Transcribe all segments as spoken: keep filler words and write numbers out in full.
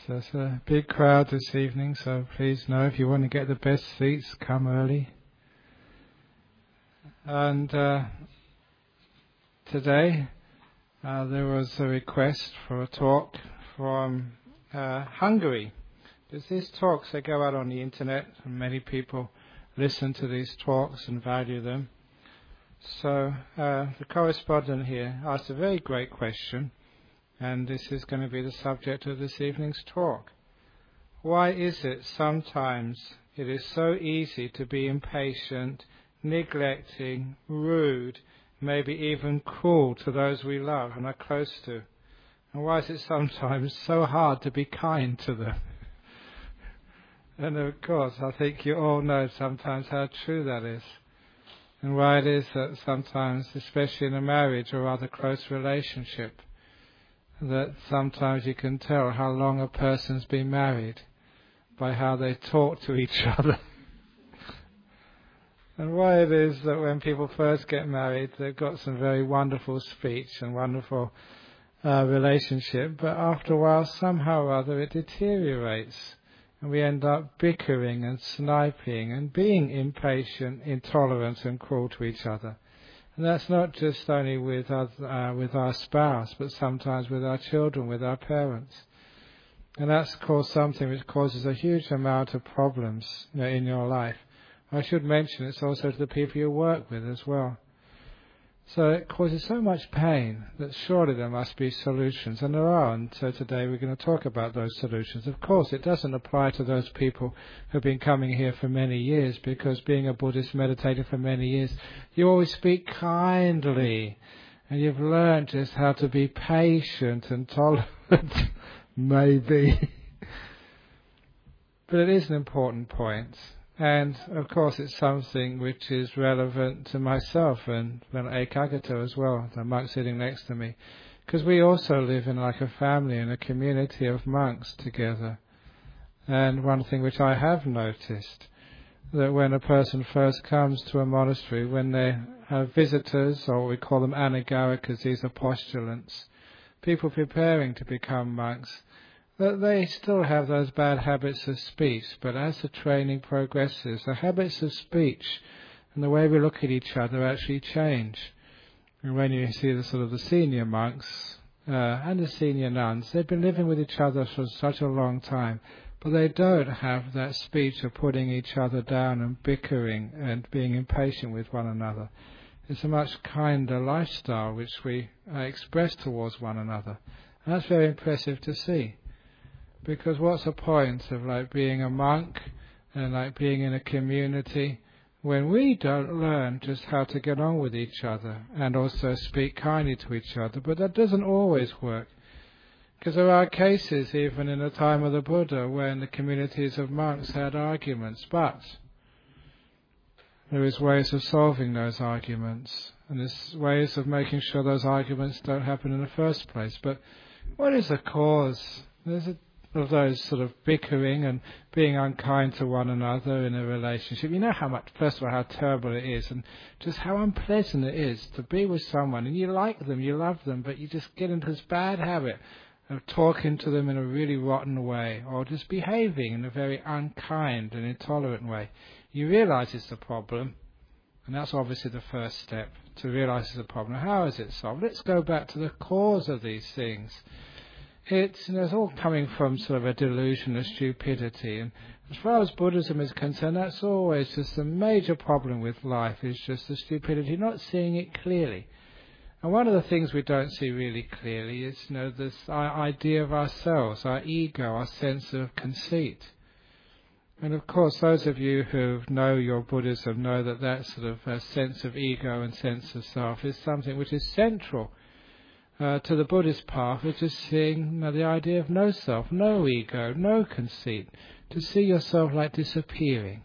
So it's a big crowd this evening, so please know if you want to get the best seats, come early. And uh, today uh, there was a request for a talk from uh, Hungary. There's these talks that go out on the internet, and many people listen to these talks and value them. So uh, the correspondent here asked a very great question, and this is going to be the subject of this evening's talk. Why is it sometimes it is so easy to be impatient, neglecting, rude, maybe even cruel to those we love and are close to? And why is it sometimes so hard to be kind to them? And of course, I think you all know sometimes how true that is. And why it is that sometimes, especially in a marriage or other close relationship, that sometimes you can tell how long a person's been married by how they talk to each other. And why it is that when people first get married, they've got some very wonderful speech and wonderful uh, relationship, but after a while, somehow or other, it deteriorates. And we end up bickering and sniping and being impatient, intolerant and cruel to each other. And that's not just only with our, uh, with our spouse, but sometimes with our children, with our parents. And that's, of course, something which causes a huge amount of problems, you know, in your life. I should mention it's also to the people you work with as well. So it causes so much pain that surely there must be solutions, and there are, and so today we're going to talk about those solutions. Of course, it doesn't apply to those people who've been coming here for many years, because being a Buddhist meditator for many years, you always speak kindly, and you've learned just how to be patient and tolerant, maybe. But it is an important point. And, of course, it's something which is relevant to myself and well, Ekagata as well, the monk sitting next to me. Because we also live in like a family and a community of monks together. And one thing which I have noticed, that when a person first comes to a monastery, when they have visitors, or we call them anagarikas, these are postulants, people preparing to become monks, that they still have those bad habits of speech, but as the training progresses, the habits of speech and the way we look at each other actually change. And when you see the sort of the senior monks uh, and the senior nuns, they've been living with each other for such a long time, but they don't have that speech of putting each other down and bickering and being impatient with one another. It's a much kinder lifestyle which we uh, express towards one another, and that's very impressive to see. Because what's the point of like being a monk and like being in a community when we don't learn just how to get on with each other and also speak kindly to each other? But that doesn't always work. Because there are cases even in the time of the Buddha when the communities of monks had arguments, but there is ways of solving those arguments, and there's ways of making sure those arguments don't happen in the first place. But what is the cause? There's a of those sort of bickering and being unkind to one another in a relationship. You know how much, first of all, how terrible it is, and just how unpleasant it is to be with someone, and you like them, you love them, but you just get into this bad habit of talking to them in a really rotten way, or just behaving in a very unkind and intolerant way. You realise it's a problem, and that's obviously the first step, to realise it's a problem. How is it solved? Let's go back to the cause of these things. It's, you know, it's all coming from sort of a delusion of stupidity, and as far as Buddhism is concerned, that's always just a major problem with life, is just the stupidity, not seeing it clearly. And one of the things we don't see really clearly is, you know, this idea of ourselves, our ego, our sense of conceit. And of course, those of you who know your Buddhism know that that sort of uh, sense of ego and sense of self is something which is central Uh, to the Buddhist path, which is seeing, you know, the idea of no self, no ego, no conceit, to see yourself like disappearing.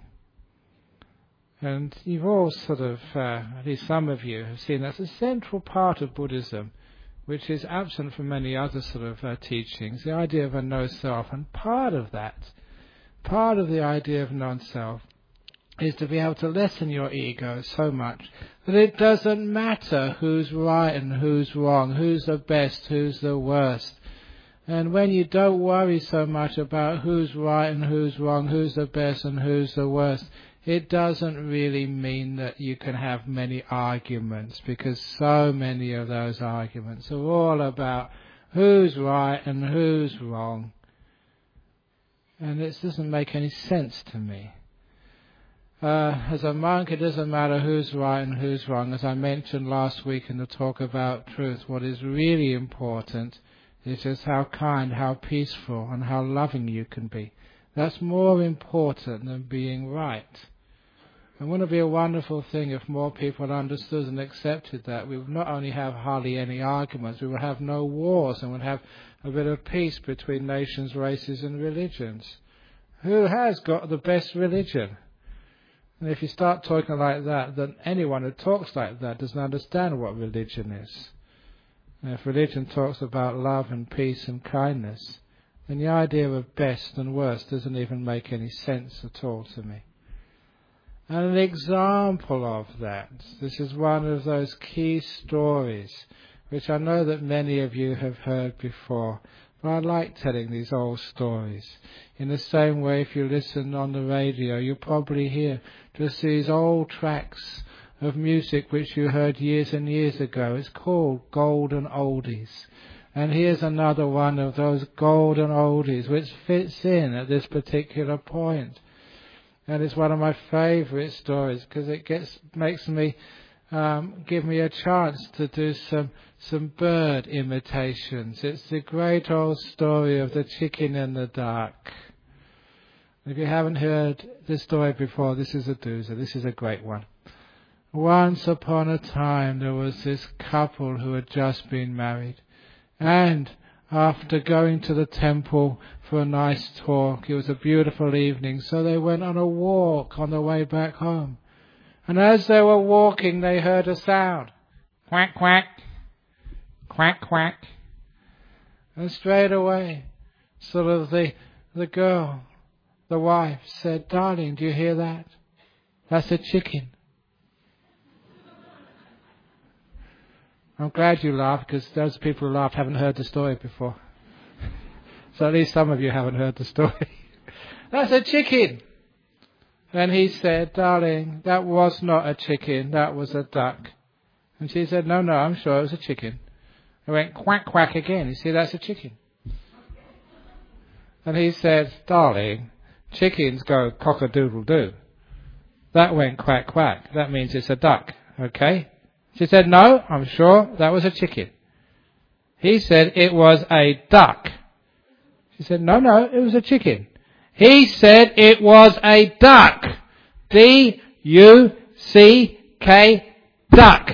And you've all sort of, uh, at least some of you, have seen that's a central part of Buddhism, which is absent from many other sort of uh, teachings, the idea of a no self. And part of that, part of the idea of non-self, is to be able to lessen your ego so much that it doesn't matter who's right and who's wrong, who's the best, who's the worst. And when you don't worry so much about who's right and who's wrong, who's the best and who's the worst, it doesn't really mean that you can have many arguments, because so many of those arguments are all about who's right and who's wrong. And it doesn't make any sense to me. Uh, as a monk, it doesn't matter who's right and who's wrong. As I mentioned last week in the talk about truth, what is really important is just how kind, how peaceful, and how loving you can be. That's more important than being right. And wouldn't it be a wonderful thing if more people understood and accepted that? We would not only have hardly any arguments, we would have no wars, and would have a bit of peace between nations, races, and religions. Who has got the best religion? And if you start talking like that, then anyone who talks like that doesn't understand what religion is. And if religion talks about love and peace and kindness, then the idea of best and worst doesn't even make any sense at all to me. And an example of that, this is one of those key stories which I know that many of you have heard before, but I like telling these old stories. In the same way, if you listen on the radio, you'll probably hear just these old tracks of music which you heard years and years ago. It's called Golden Oldies. And here's another one of those golden oldies which fits in at this particular point. And it's one of my favourite stories because it gets makes me um, give me a chance to do some some bird imitations. It's the great old story of the chicken and the duck. If you haven't heard this story before, this is a doozer. This is a great one. Once upon a time there was this couple who had just been married, and after going to the temple for a nice talk, it was a beautiful evening, so they went on a walk on the way back home. And as they were walking, they heard a sound. Quack, quack. Quack, quack. And straight away, sort of the, the girl, the wife, said, "Darling, do you hear that? That's a chicken." I'm glad you laughed, because those people who laughed haven't heard the story before. So at least some of you haven't heard the story. "That's a chicken." And he said, "Darling, that was not a chicken, that was a duck." And she said, "No, no, I'm sure it was a chicken." It went quack, quack again. You see, that's a chicken. And he said, "Darling, chickens go cock-a-doodle-doo. That went quack, quack. That means it's a duck, okay?" She said, "No, I'm sure that was a chicken." He said, "It was a duck." She said, "No, no, it was a chicken." He said, "It was a duck. D U C K, duck."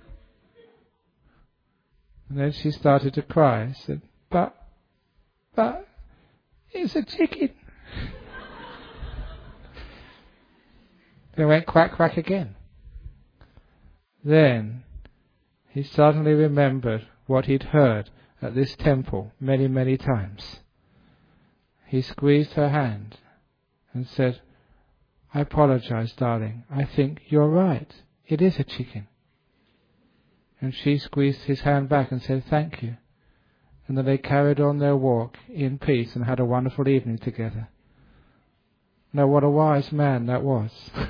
And then she started to cry. She said, but, but, it's a chicken." They went quack, quack again. Then he suddenly remembered what he'd heard at this temple many, many times. He squeezed her hand and said, "I apologize, darling. I think you're right. It is a chicken." And she squeezed his hand back and said, "Thank you." And then they carried on their walk in peace and had a wonderful evening together. Now, what a wise man that was.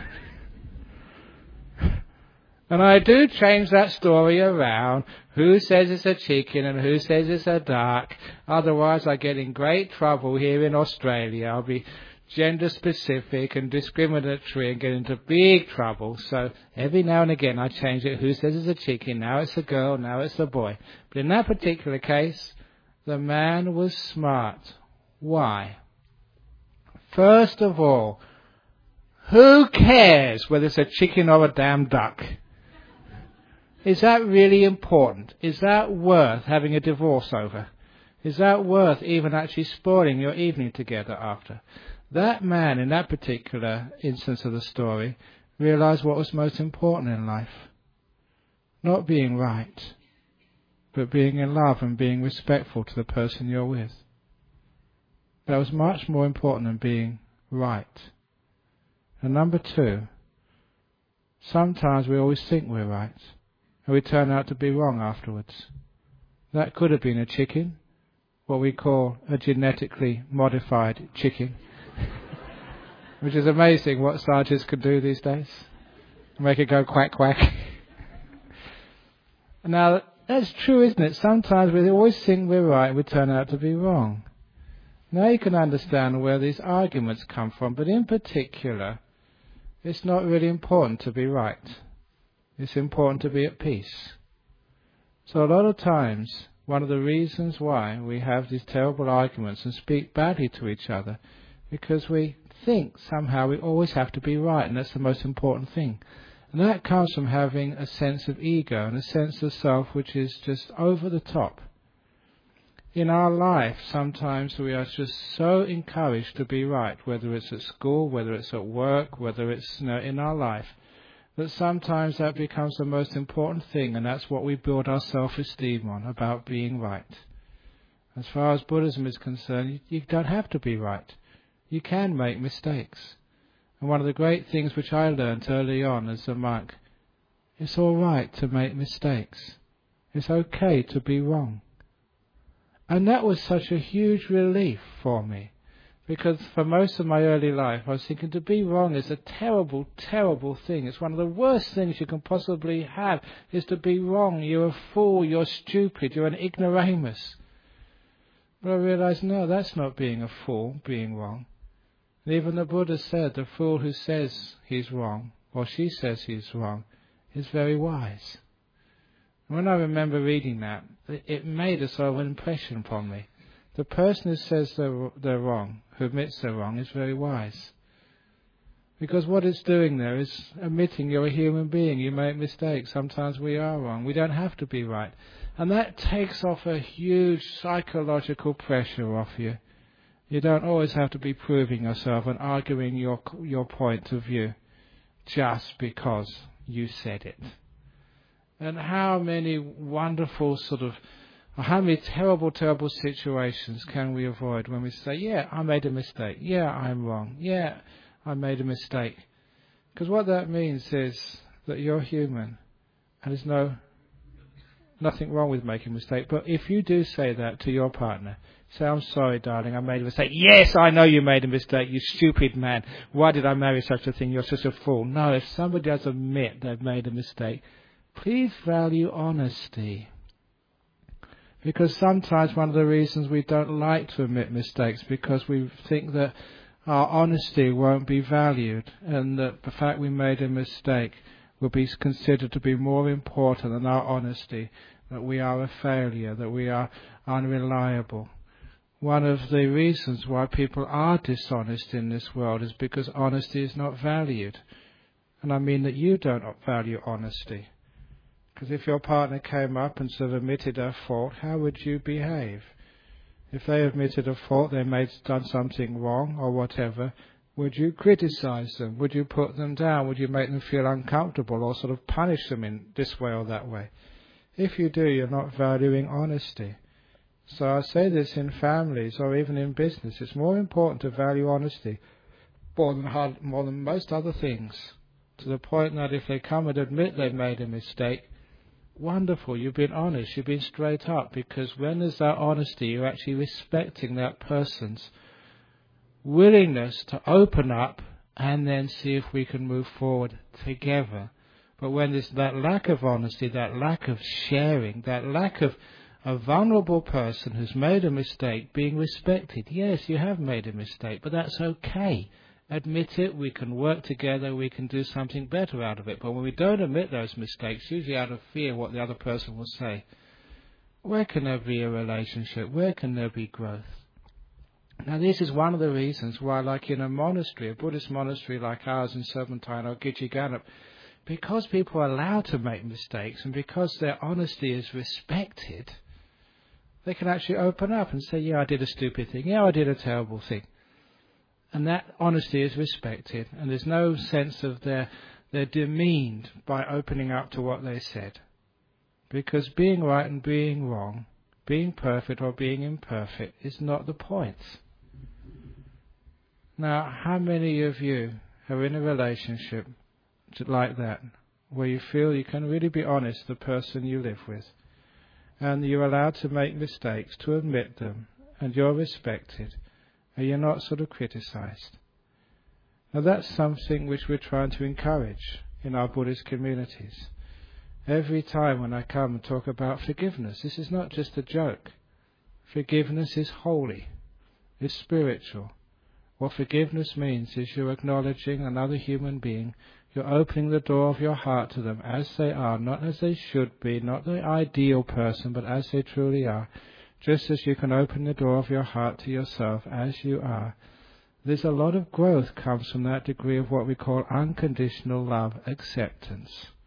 And I do change that story around. Who says it's a chicken and who says it's a duck? Otherwise I get in great trouble here in Australia. I'll be gender specific and discriminatory and get into big trouble. So every now and again I change it. Who says it's a chicken? Now it's a girl, now it's a boy. But in that particular case, the man was smart. Why? First of all, who cares whether it's a chicken or a damn duck? Is that really important? Is that worth having a divorce over? Is that worth even actually spoiling your evening together after? That man, in that particular instance of the story, realized what was most important in life. Not being right, but being in love and being respectful to the person you're with. That was much more important than being right. And number two, sometimes we always think we're right, and we turn out to be wrong afterwards. That could have been a chicken, what we call a genetically modified chicken, which is amazing what scientists can do these days. Make it go quack quack. Now, that's true, isn't it? Sometimes we always think we're right, we turn out to be wrong. Now you can understand where these arguments come from, but in particular, it's not really important to be right. It's important to be at peace. So a lot of times, one of the reasons why we have these terrible arguments and speak badly to each other, because we think somehow we always have to be right, and that's the most important thing. And that comes from having a sense of ego and a sense of self which is just over the top. In our life, sometimes we are just so encouraged to be right, whether it's at school, whether it's at work, whether it's, you know, in our life, that sometimes that becomes the most important thing, and that's what we build our self-esteem on, about being right. As far as Buddhism is concerned, you, you don't have to be right. You can make mistakes. And one of the great things which I learned early on as a monk, it's all right to make mistakes. It's okay to be wrong. And that was such a huge relief for me, because for most of my early life I was thinking to be wrong is a terrible, terrible thing. It's one of the worst things you can possibly have, is to be wrong. You're a fool, you're stupid, you're an ignoramus. But I realized, no, that's not being a fool, being wrong. And even the Buddha said the fool who says he's wrong, or she says he's wrong, is very wise. When I remember reading that, it made a sort of an impression upon me. The person who says they're, they're wrong, who admits they're wrong, is very wise. Because what it's doing there is admitting you're a human being, you make mistakes, sometimes we are wrong, we don't have to be right. And that takes off a huge psychological pressure off you. You don't always have to be proving yourself and arguing your your point of view just because you said it. And how many wonderful sort of, or how many terrible, terrible situations can we avoid when we say, yeah, I made a mistake. Yeah, I'm wrong. Yeah, I made a mistake. Because what that means is that you're human and there's no nothing wrong with making a mistake. But if you do say that to your partner, say, I'm sorry, darling, I made a mistake. Yes, I know you made a mistake, you stupid man. Why did I marry such a thing? You're such a fool. No, if somebody does admit they've made a mistake, please value honesty. Because sometimes one of the reasons we don't like to admit mistakes because we think that our honesty won't be valued, and that the fact we made a mistake will be considered to be more important than our honesty, that we are a failure, that we are unreliable. One of the reasons why people are dishonest in this world is because honesty is not valued. And I mean that you don't value honesty. Because if your partner came up and sort of admitted a fault, how would you behave? If they admitted a fault, they may have done something wrong or whatever, would you criticize them? Would you put them down? Would you make them feel uncomfortable or sort of punish them in this way or that way? If you do, you're not valuing honesty. So I say this in families or even in business. It's more important to value honesty more than, hard, more than most other things, to the point that if they come and admit they've made a mistake, wonderful, you've been honest, you've been straight up, because when there's that honesty, you're actually respecting that person's willingness to open up and then see if we can move forward together. But when there's that lack of honesty, that lack of sharing, that lack of a vulnerable person who's made a mistake being respected, yes, you have made a mistake, but that's okay. Admit it, we can work together, we can do something better out of it. But when we don't admit those mistakes, usually out of fear what the other person will say, where can there be a relationship? Where can there be growth? Now this is one of the reasons why, like in a monastery, a Buddhist monastery like ours in Serpentine or Gitchigannap, because people are allowed to make mistakes and because their honesty is respected, they can actually open up and say, yeah, I did a stupid thing, yeah, I did a terrible thing. And that honesty is respected, and there's no sense of they're, they're demeaned by opening up to what they said. Because being right and being wrong, being perfect or being imperfect, is not the point. Now, how many of you are in a relationship like that, where you feel you can really be honest with the person you live with, and you're allowed to make mistakes, to admit them, and you're respected and you're not sort of criticized. Now that's something which we're trying to encourage in our Buddhist communities. Every time when I come and talk about forgiveness, this is not just a joke. Forgiveness is holy, it's spiritual. What forgiveness means is you're acknowledging another human being, you're opening the door of your heart to them as they are, not as they should be, not the ideal person, but as they truly are. Just as you can open the door of your heart to yourself as you are. There's a lot of growth comes from that degree of what we call unconditional love, acceptance.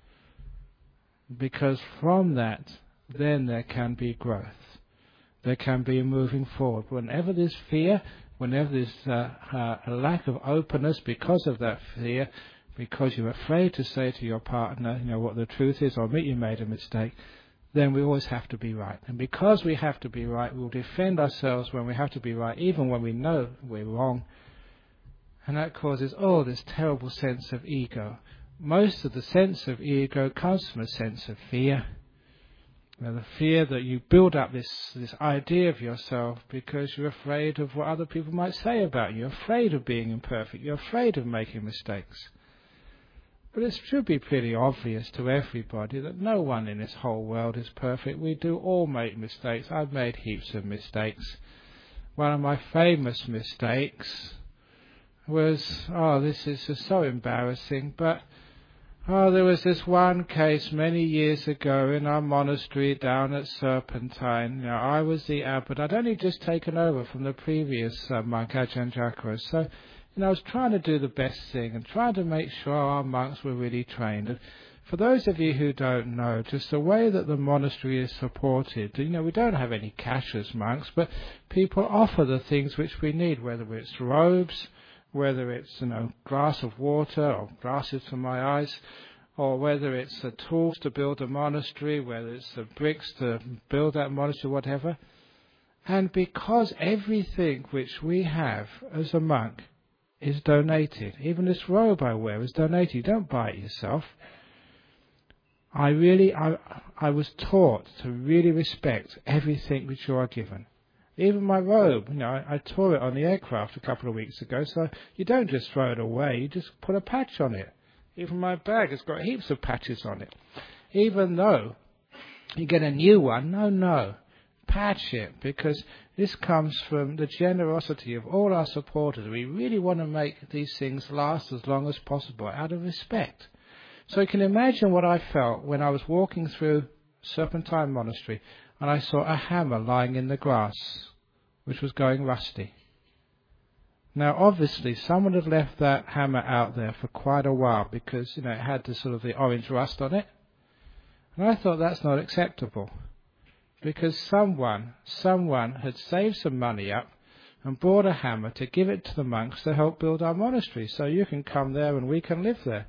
Because from that, then there can be growth. There can be a moving forward. Whenever there's fear, whenever there's uh, uh, a lack of openness because of that fear, because you're afraid to say to your partner, you know, what the truth is, or admit you made a mistake, then we always have to be right. And because we have to be right, we'll defend ourselves when we have to be right, even when we know we're wrong. And that causes all this terrible sense of ego. Most of the sense of ego comes from a sense of fear. You know, the fear that you build up this, this idea of yourself because you're afraid of what other people might say about you. You're afraid of being imperfect. You're afraid of making mistakes. But it should be pretty obvious to everybody that no one in this whole world is perfect. We do all make mistakes. I've made heaps of mistakes. One of my famous mistakes was, oh, this is just so embarrassing, but oh, there was this one case many years ago in our monastery down at Serpentine. Now, I was the abbot. I'd only just taken over from the previous uh, monk, Ajahn Jacaro. So, you know, I was trying to do the best thing and trying to make sure our monks were really trained. And for those of you who don't know, just the way that the monastery is supported, you know, we don't have any cash as monks, but people offer the things which we need, whether it's robes, whether it's, you know, glass of water or glasses for my eyes, or whether it's the tools to build a monastery, whether it's the bricks to build that monastery, whatever. And because everything which we have as a monk is donated, even this robe I wear is donated, you don't buy it yourself. I really, I, I was taught to really respect everything which you are given. Even my robe, you know, I, I tore it on the aircraft a couple of weeks ago, so you don't just throw it away, you just put a patch on it. Even my bag has got heaps of patches on it. Even though you get a new one, no, no, patch it, because this comes from the generosity of all our supporters. We really want to make these things last as long as possible, out of respect. So you can imagine what I felt when I was walking through Serpentine Monastery, and I saw a hammer lying in the grass, which was going rusty. Now, obviously, someone had left that hammer out there for quite a while because, you know, it had the sort of the orange rust on it. And I thought that's not acceptable because someone, someone had saved some money up and bought a hammer to give it to the monks to help build our monastery. So you can come there and we can live there.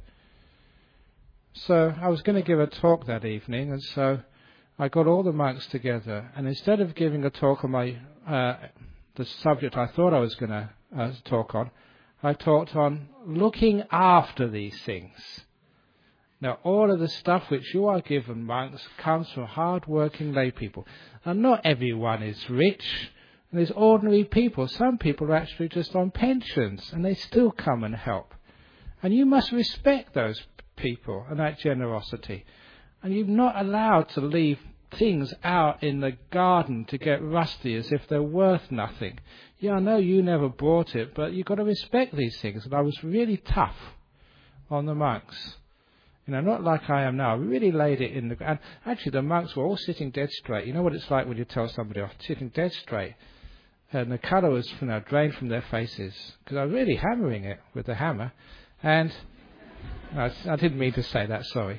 So I was going to give a talk that evening, and so I got all the monks together, and instead of giving a talk on my uh, the subject I thought I was going to uh, talk on, I talked on looking after these things. Now, all of the stuff which you are given, monks, comes from hard-working lay people. And not everyone is rich. And there's ordinary people. Some people are actually just on pensions, and they still come and help. And you must respect those people and that generosity. And you're not allowed to leave things out in the garden to get rusty as if they're worth nothing. Yeah, I know you never bought it, but you've got to respect these things. And I was really tough on the monks. You know, not like I am now. I really laid it in the... And actually, the monks were all sitting dead straight. You know what it's like when you tell somebody off, sitting dead straight. And the colour was, you know, drained from their faces. Because I was really hammering it with the hammer. And... No, I didn't mean to say that, sorry.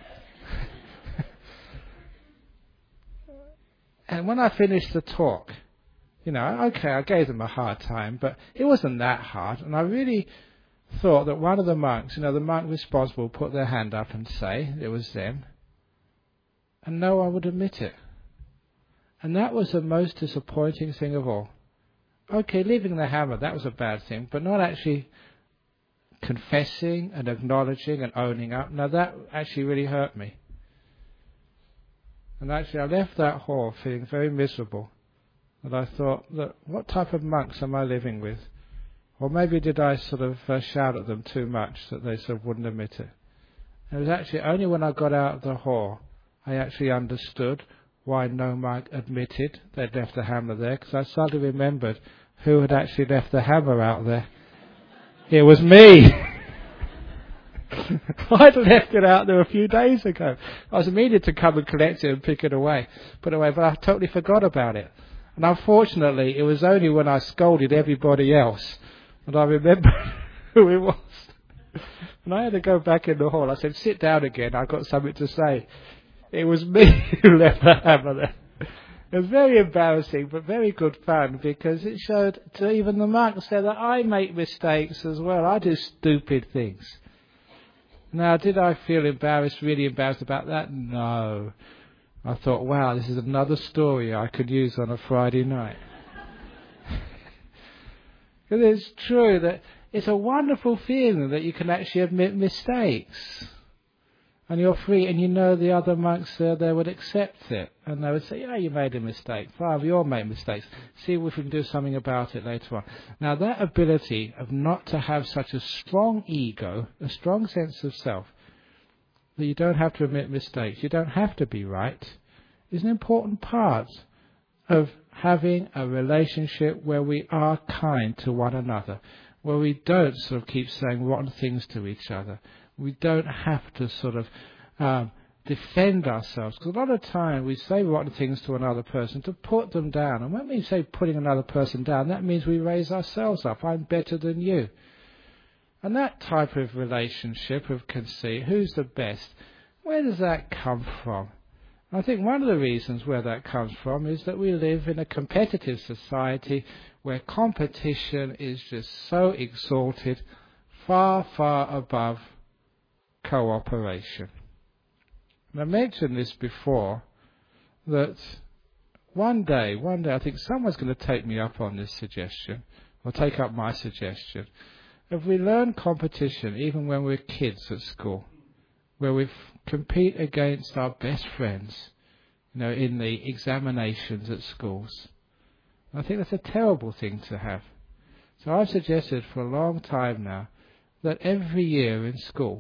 And when I finished the talk, you know, okay, I gave them a hard time, but it wasn't that hard. And I really thought that one of the monks, you know, the monk responsible, put their hand up and say it was them. And no one would admit it. And that was the most disappointing thing of all. Okay, leaving the hammer, that was a bad thing, but not actually confessing and acknowledging and owning up. Now that actually really hurt me. And actually I left that hall feeling very miserable. And I thought, look, what type of monks am I living with? Or maybe did I sort of uh, shout at them too much that they sort of wouldn't admit it? And it was actually only when I got out of the hall I actually understood why no monk admitted they'd left the hammer there, because I suddenly remembered who had actually left the hammer out there. It was me! I'd left it out there a few days ago. I was immediate to come and collect it and pick it away, put it away, but I totally forgot about it. And unfortunately, it was only when I scolded everybody else that I remembered who it was. And I had to go back in the hall. I said, sit down again, I've got something to say. It was me who left the hammer there. It was very embarrassing, but very good fun, because it showed to even the monks there that I make mistakes as well. I do stupid things. Now, did I feel embarrassed, really embarrassed about that? No. I thought, wow, this is another story I could use on a Friday night. Because it's true that it's a wonderful feeling that you can actually admit mistakes. And you're free, and you know the other monks there, they would accept it. And they would say, yeah, you made a mistake. Fine, we all make mistakes. See if we can do something about it later on. Now, that ability of not to have such a strong ego, a strong sense of self, that you don't have to admit mistakes, you don't have to be right, is an important part of having a relationship where we are kind to one another, where we don't sort of keep saying rotten things to each other. We don't have to sort of um, defend ourselves. Because a lot of time we say rotten things to another person to put them down. And when we say putting another person down, that means we raise ourselves up. I'm better than you. And that type of relationship of conceit, who's the best, where does that come from? I think one of the reasons where that comes from is that we live in a competitive society where competition is just so exalted, far, far above cooperation. And I mentioned this before, that one day, one day I think someone's going to take me up on this suggestion, or take up my suggestion. If we learn competition even when we're kids at school, where we f- compete against our best friends, you know, in the examinations at schools, I think that's a terrible thing to have. So I've suggested for a long time now that every year in school,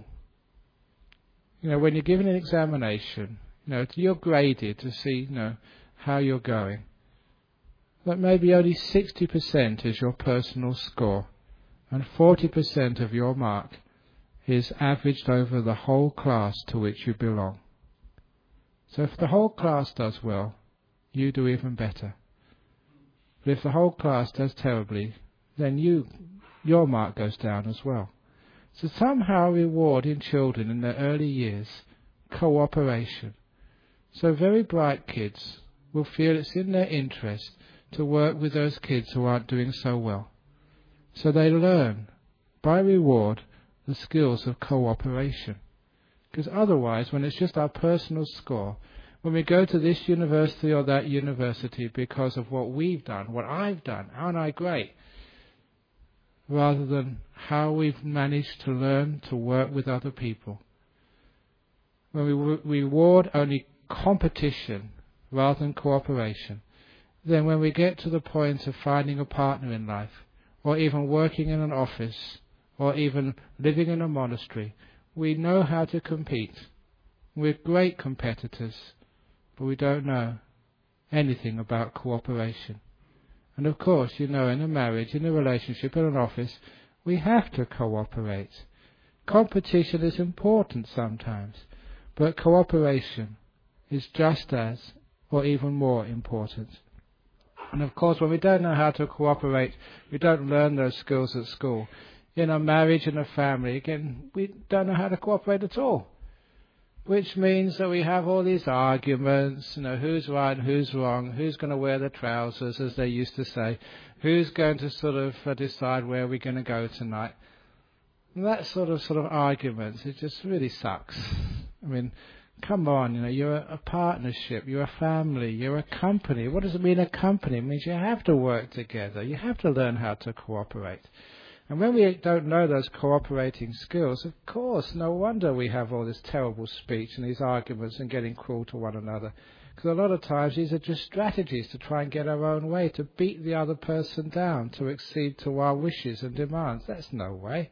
you know, when you're given an examination, you know, you're graded to see, you know, how you're going. That maybe only sixty percent is your personal score, and forty percent of your mark is averaged over the whole class to which you belong. So if the whole class does well, you do even better. But if the whole class does terribly, then you, your mark goes down as well. So somehow reward in children in their early years cooperation. So very bright kids will feel it's in their interest to work with those kids who aren't doing so well. So they learn, by reward, the skills of cooperation. Because otherwise, when it's just our personal score, when we go to this university or that university because of what we've done, what I've done, aren't I great? Rather than how we've managed to learn to work with other people. When we re- reward only competition rather than cooperation, then when we get to the point of finding a partner in life, or even working in an office, or even living in a monastery, we know how to compete. We're great competitors, but we don't know anything about cooperation. And of course, you know, in a marriage, in a relationship, in an office, we have to cooperate. Competition is important sometimes, but cooperation is just as, or even more important. And of course, when we don't know how to cooperate, we don't learn those skills at school. In a marriage and a family, again, we don't know how to cooperate at all. Which means that we have all these arguments, you know, who's right and who's wrong, who's going to wear the trousers, as they used to say, who's going to sort of uh, decide where we're going to go tonight. And that sort of sort of arguments, it just really sucks. I mean, come on, you know, you're a, a partnership, you're a family, you're a company. What does it mean, a company? It means you have to work together, you have to learn how to cooperate. And when we don't know those cooperating skills, of course, no wonder we have all this terrible speech and these arguments and getting cruel to one another. Because a lot of times these are just strategies to try and get our own way, to beat the other person down, to accede to our wishes and demands. That's no way.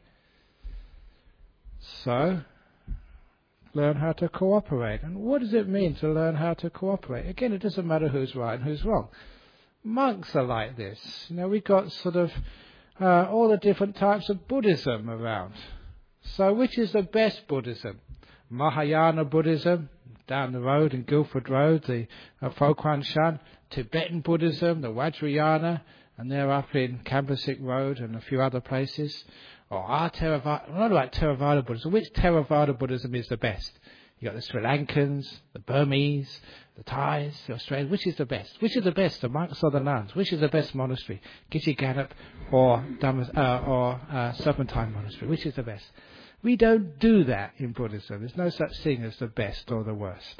So, learn how to cooperate. And what does it mean to learn how to cooperate? Again, it doesn't matter who's right and who's wrong. Monks are like this. You know, we've got sort of uh, all the different types of Buddhism around. So which is the best Buddhism? Mahayana Buddhism, down the road in Guildford Road, the uh, Fo-Kuan Shan. Tibetan Buddhism, the Vajrayana, and they're up in Cambusik Road and a few other places. Or our Theravada, not like Theravada Buddhism. Which Theravada Buddhism is the best? You've got the Sri Lankans, the Burmese, the Thais, the Australians. Which is the best? Which is the best, the monks or the nuns? Which is the best monastery? Gitche Ganup or, Dhamma, uh, or uh, Serpentine Monastery? Which is the best? We don't do that in Buddhism. There's no such thing as the best or the worst.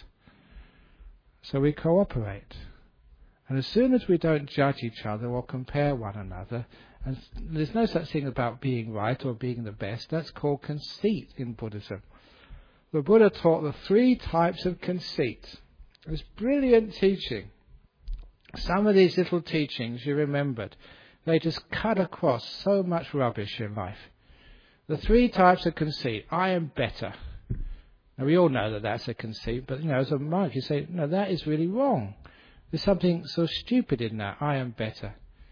So we cooperate. And as soon as we don't judge each other or compare one another, and there's no such thing about being right or being the best, that's called conceit in Buddhism. The Buddha taught the three types of conceit. It was brilliant teaching. Some of these little teachings you remembered, they just cut across so much rubbish in life. The three types of conceit. I am better. Now we all know that that's a conceit, but you know, as a monk you say, no, that is really wrong. There's something so stupid in that. I am better.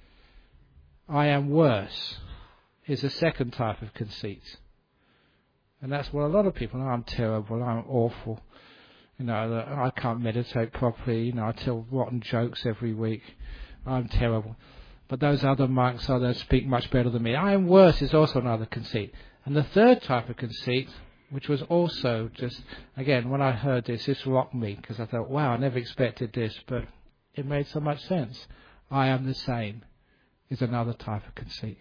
I am worse is a second type of conceit. And that's what a lot of people know. I'm terrible, I'm awful. You know, I can't meditate properly. You know, I tell rotten jokes every week. I'm terrible. But those other monks, oh, they speak much better than me. I am worse is also another conceit. And the third type of conceit, which was also just, again, when I heard this, this rocked me, because I thought, wow, I never expected this, but it made so much sense. I am the same is another type of conceit.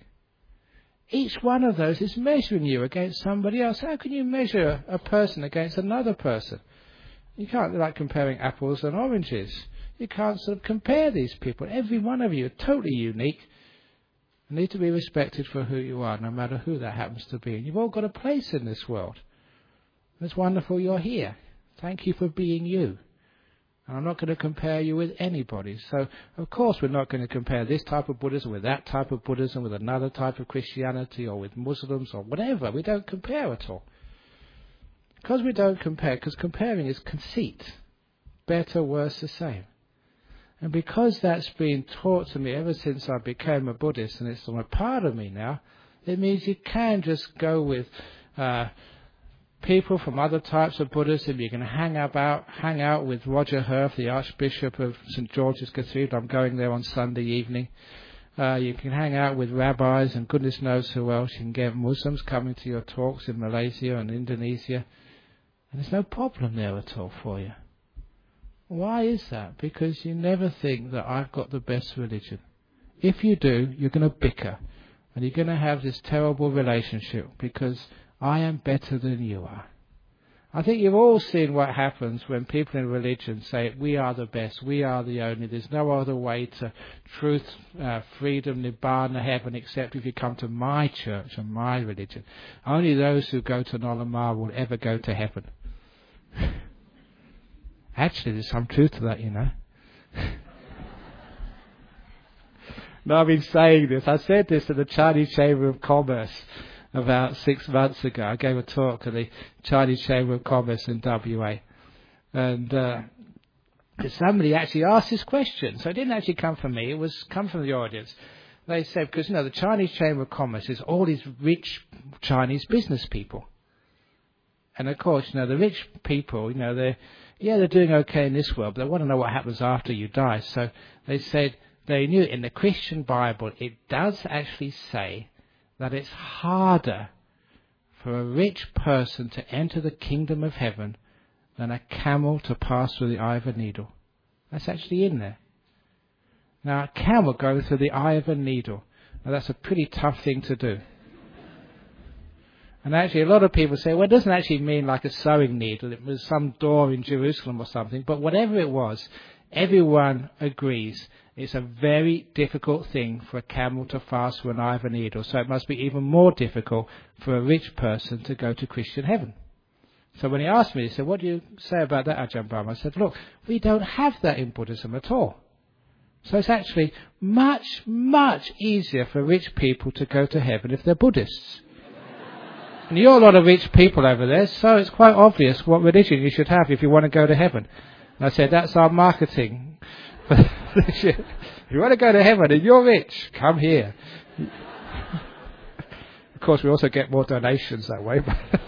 Each one of those is measuring you against somebody else. How can you measure a person against another person? You can't, like comparing apples and oranges. You can't sort of compare these people. Every one of you are totally unique and need to be respected for who you are, no matter who that happens to be. And you've all got a place in this world. It's wonderful you're here. Thank you for being you. And I'm not going to compare you with anybody. So, of course, we're not going to compare this type of Buddhism with that type of Buddhism, with another type of Christianity, or with Muslims, or whatever. We don't compare at all. Because we don't compare, because comparing is conceit. Better, worse, the same. And because that's been taught to me ever since I became a Buddhist, and it's a part of me now, it means you can just go with uh, people from other types of Buddhism. You can hang about, hang out with Roger Herf, the Archbishop of Saint George's Cathedral. I'm going there on Sunday evening. Uh, you can hang out with rabbis and goodness knows who else. You can get Muslims coming to your talks in Malaysia and Indonesia. And there's no problem there at all for you. Why is that? Because you never think that I've got the best religion. If you do, you're going to bicker. And you're going to have this terrible relationship because I am better than you are. I think you've all seen what happens when people in religion say, we are the best, we are the only, there's no other way to truth, uh, freedom, nibbana, heaven, except if you come to my church and my religion. Only those who go to Nolamar will ever go to heaven. Actually, there's some truth to that, you know. No, I've been saying this. I said this to the Chinese Chamber of Commerce about six months ago. I gave a talk to the Chinese Chamber of Commerce in W A. And uh, somebody actually asked this question. So it didn't actually come from me. It was come from the audience. They said, because, you know, the Chinese Chamber of Commerce is all these rich Chinese business people. And, of course, you know, the rich people, you know, they're, yeah, they're doing okay in this world, but they want to know what happens after you die. So they said they knew in the Christian Bible it does actually say that it's harder for a rich person to enter the kingdom of heaven than a camel to pass through the eye of a needle. That's actually in there. Now, a camel goes through the eye of a needle. Now, that's a pretty tough thing to do. And actually, a lot of people say, well, it doesn't actually mean like a sewing needle. It was some door in Jerusalem or something. But whatever it was, everyone agrees it's a very difficult thing for a camel to pass through an eye of a needle. So it must be even more difficult for a rich person to go to Christian heaven. So when he asked me, he said, what do you say about that, Ajahn Brahm? I said, look, we don't have that in Buddhism at all. So it's actually much, much easier for rich people to go to heaven if they're Buddhists. And you're a lot of rich people over there, so it's quite obvious what religion you should have if you want to go to heaven. And I said, that's our marketing. If you want to go to heaven and you're rich, come here. Of course, we also get more donations that way.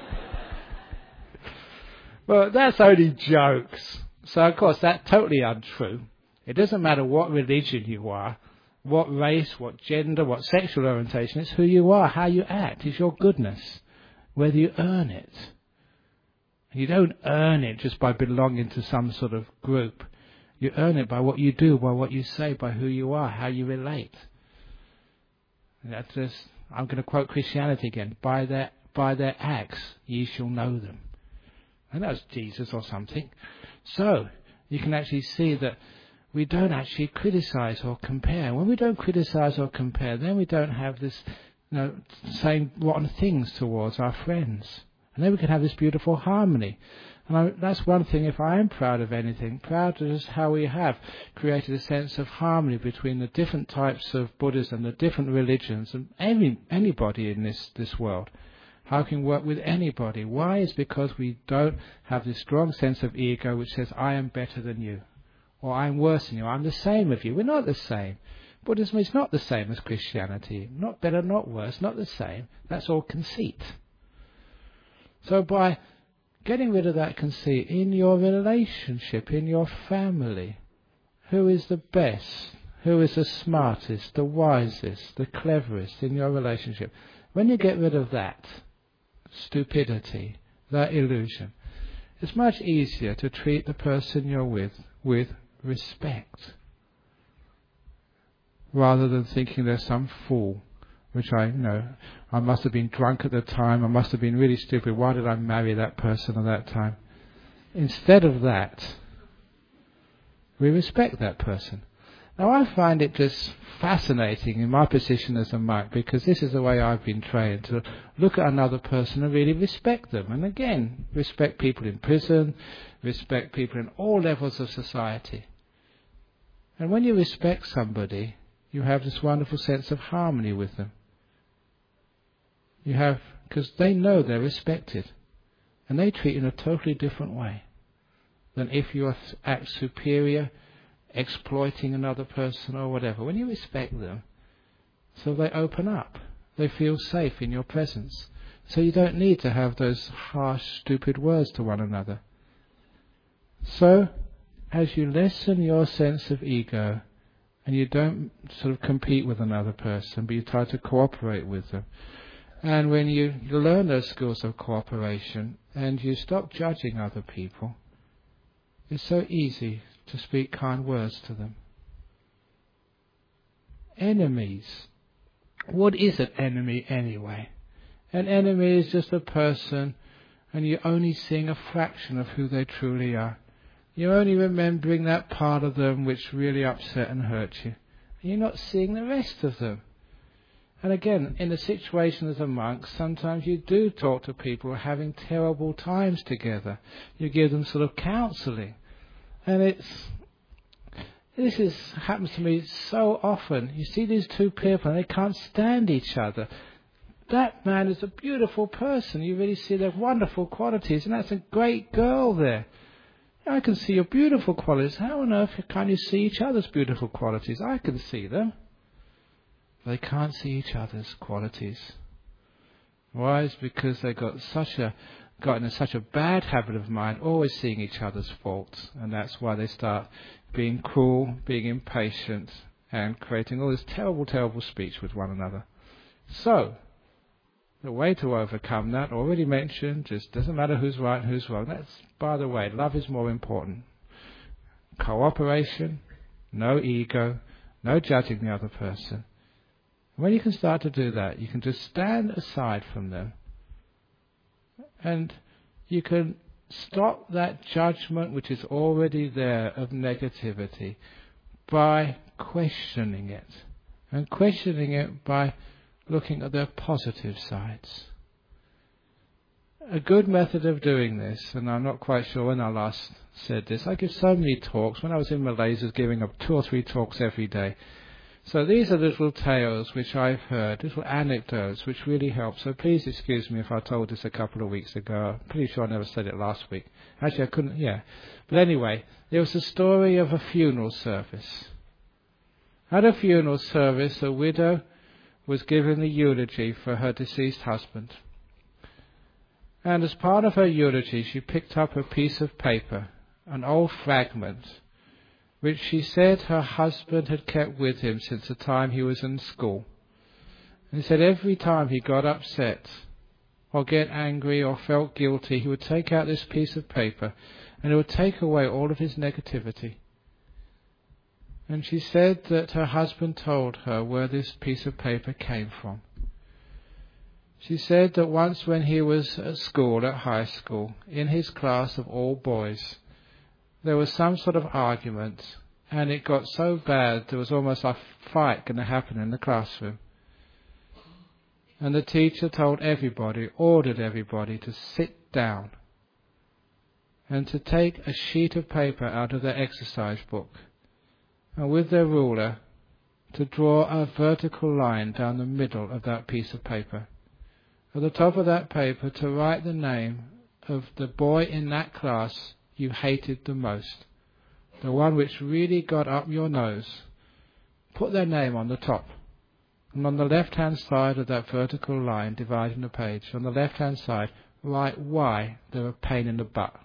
But that's only jokes. So, of course, that's totally untrue. It doesn't matter what religion you are, what race, what gender, what sexual orientation. It's who you are, how you act. It's your goodness, whether you earn it. You don't earn it just by belonging to some sort of group. You earn it by what you do, by what you say, by who you are, how you relate. That's just, I'm going to quote Christianity again. By their, by their acts ye shall know them. And that's Jesus or something. So, you can actually see that we don't actually criticize or compare. When we don't criticize or compare, then we don't have this, you know, saying rotten things towards our friends. And then we can have this beautiful harmony. And I, that's one thing, if I am proud of anything, proud of just how we have created a sense of harmony between the different types of Buddhism, the different religions, and any, anybody in this, this world. How can we work with anybody? Why? It's because we don't have this strong sense of ego which says, I am better than you. Or I'm worse than you. I'm the same as you. We're not the same. Buddhism is not the same as Christianity. Not better, not worse, not the same. That's all conceit. So by getting rid of that conceit in your relationship, in your family, who is the best? Who is the smartest, the wisest, the cleverest in your relationship? When you get rid of that stupidity, that illusion, it's much easier to treat the person you're with with respect, rather than thinking there's some fool, which I, you know, I must have been drunk at the time, I must have been really stupid, why did I marry that person at that time? Instead of that, we respect that person. Now I find it just fascinating in my position as a monk, because this is the way I've been trained, to look at another person and really respect them. And again, respect people in prison, respect people in all levels of society. And when you respect somebody, you have this wonderful sense of harmony with them. You have, because they know they're respected, and they treat you in a totally different way than if you act superior, exploiting another person or whatever. When you respect them, so they open up, they feel safe in your presence, so you don't need to have those harsh, stupid words to one another. So, as you lessen your sense of ego, and you don't sort of compete with another person, but you try to cooperate with them, and when you, you learn those skills of cooperation, and you stop judging other people, it's so easy to speak kind words to them. Enemies. What is an enemy anyway? An enemy is just a person, and you're only seeing a fraction of who they truly are. You're only remembering that part of them which really upset and hurt you. And you're not seeing the rest of them. And again, in a situation as a monk, sometimes you do talk to people who are having terrible times together. You give them sort of counselling. And it's, this is, happens to me so often. You see these two people and they can't stand each other. That man is a beautiful person. You really see their wonderful qualities. And that's a great girl there. I can see your beautiful qualities. How on earth can you see each other's beautiful qualities? I can see them. They can't see each other's qualities. Why? It's because they got such a got in such a bad habit of mind, always seeing each other's faults, and that's why they start being cruel, being impatient, and creating all this terrible, terrible speech with one another. So, the way to overcome that, already mentioned, just doesn't matter who's right and who's wrong. That's, by the way, love is more important. Cooperation, no ego, no judging the other person. When you can start to do that, you can just stand aside from them, and you can stop that judgment which is already there of negativity by questioning it, and questioning it by looking at their positive sides. a good method of doing this, and I'm not quite sure when I last said this, I give so many talks. When I was in Malaysia, I was giving up two or three talks every day. So these are little tales which I've heard, little anecdotes which really help. So please excuse me if I told this a couple of weeks ago. I'm pretty sure I never said it last week. Actually, I couldn't, yeah. But anyway, there was a story of a funeral service. At a funeral service, a widow was given the eulogy for her deceased husband. And as part of her eulogy, she picked up a piece of paper, an old fragment, which she said her husband had kept with him since the time he was in school. And he said every time he got upset or get angry or felt guilty, he would take out this piece of paper and it would take away all of his negativity. And she said that her husband told her where this piece of paper came from. She said that once when he was at school, at high school, in his class of all boys, there was some sort of argument, and it got so bad there was almost a fight going to happen in the classroom. And the teacher told everybody, ordered everybody to sit down and to take a sheet of paper out of their exercise book and with their ruler to draw a vertical line down the middle of that piece of paper. At the top of that paper to write the name of the boy in that class you hated the most, the one which really got up your nose. Put their name on the top. And on the left-hand side of that vertical line dividing the page, on the left-hand side, write why they're a pain in the butt.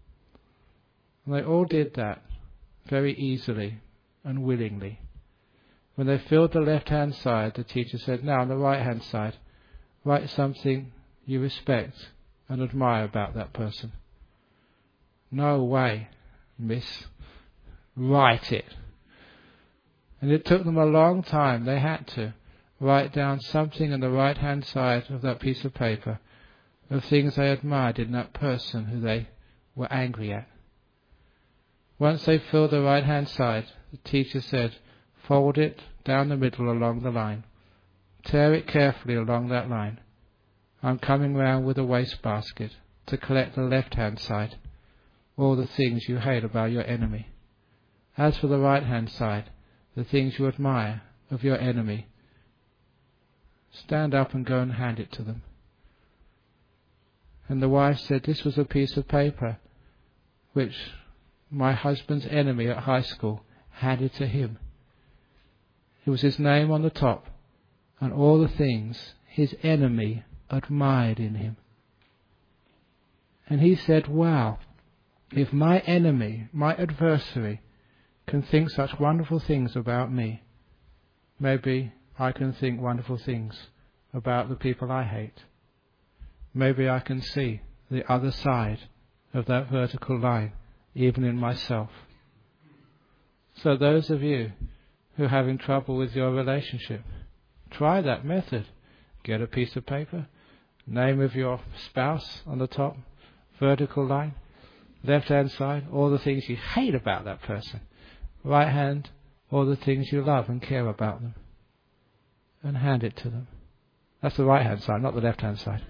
And they all did that very easily and willingly. When they filled the left-hand side, the teacher said, now on the right-hand side, write something you respect and admire about that person. No way, miss. Write it. And it took them a long time. They had to write down something on the right-hand side of that piece of paper of things they admired in that person who they were angry at. Once they filled the right-hand side, the teacher said, fold it down the middle along the line. Tear it carefully along that line. I'm coming round with a wastebasket to collect the left-hand side, all the things you hate about your enemy. As for the right-hand side, the things you admire of your enemy, stand up and go and hand it to them. And the wife said, this was a piece of paper which my husband's enemy at high school handed to him. It was his name on the top and all the things his enemy admired in him. And he said, wow, if my enemy, my adversary, can think such wonderful things about me, maybe I can think wonderful things about the people I hate. Maybe I can see the other side of that vertical line, even in myself. So those of you who are having trouble with your relationship, try that method. Get a piece of paper, name of your spouse on the top, vertical line, left-hand side, all the things you hate about that person. Right hand, all the things you love and care about them. And hand it to them. That's the right-hand side, not the left-hand side.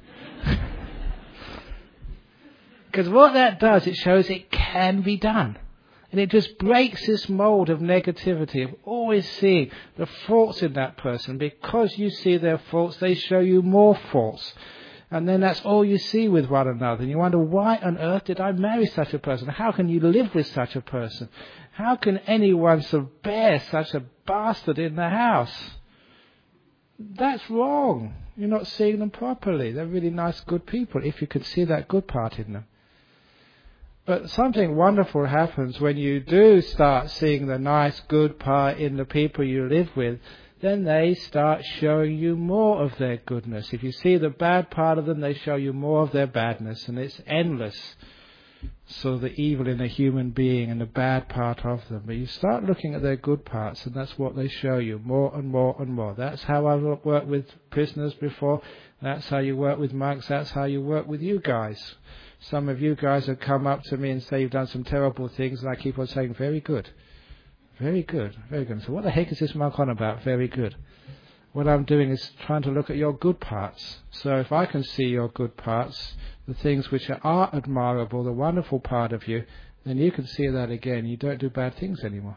Because what that does, it shows it can be done. And it just breaks this mold of negativity, of always seeing the faults in that person. Because you see their faults, they show you more faults. And then that's all you see with one another. And you wonder, why on earth did I marry such a person? How can you live with such a person? How can anyone so bear such a bastard in the house? That's wrong. You're not seeing them properly. They're really nice, good people, if you can see that good part in them. But something wonderful happens when you do start seeing the nice, good part in the people you live with. Then they start showing you more of their goodness. If you see the bad part of them, they show you more of their badness. And it's endless. So the evil in a human being and the bad part of them. But you start looking at their good parts, and that's what they show you, more and more and more. That's how I've worked with prisoners before. That's how you work with monks. That's how you work with you guys. Some of you guys have come up to me and say you've done some terrible things, and I keep on saying, very good. Very good, very good. So what the heck is this monk on about? Very good. What I'm doing is trying to look at your good parts. So if I can see your good parts, the things which are admirable, the wonderful part of you, then you can see that again. You don't do bad things anymore.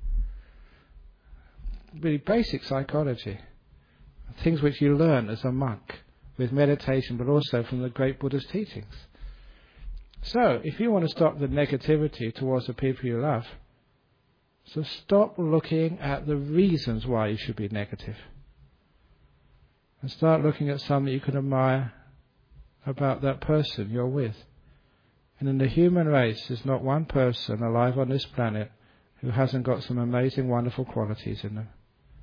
Really basic psychology. Things which you learn as a monk with meditation, but also from the great Buddha's teachings. So, if you want to stop the negativity towards the people you love, so stop looking at the reasons why you should be negative. And start looking at something you can admire about that person you're with. And in the human race, there's not one person alive on this planet who hasn't got some amazing, wonderful qualities in them.